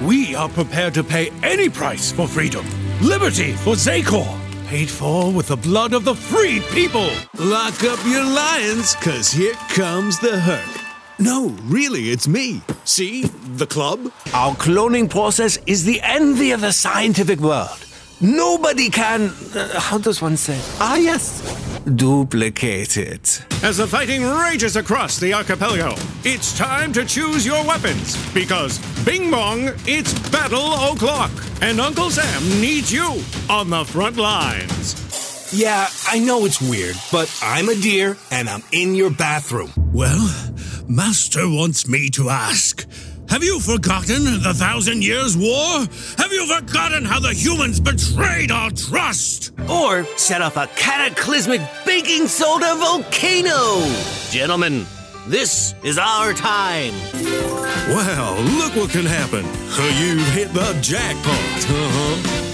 We are prepared to pay any price for freedom. Liberty for Zakor, paid for with the blood of the free people. Lock up your lions, 'cause here comes the Herc. No, really, it's me. See? The club? Our cloning process is the envy of the scientific world. Nobody can, how does one say? Yes, duplicate it. As the fighting rages across the archipelago, it's time to choose your weapons, because Bing Bong, it's Battle O'Clock, and Uncle Sam needs you on the front lines. Yeah, I know it's weird, but I'm a deer, and I'm in your bathroom. Well, Master wants me to ask, have you forgotten the 1,000 Years' War? Have you forgotten how the humans betrayed our trust? Or set off a cataclysmic baking soda volcano. Gentlemen, this is our time. Well, look what can happen. You've hit the jackpot.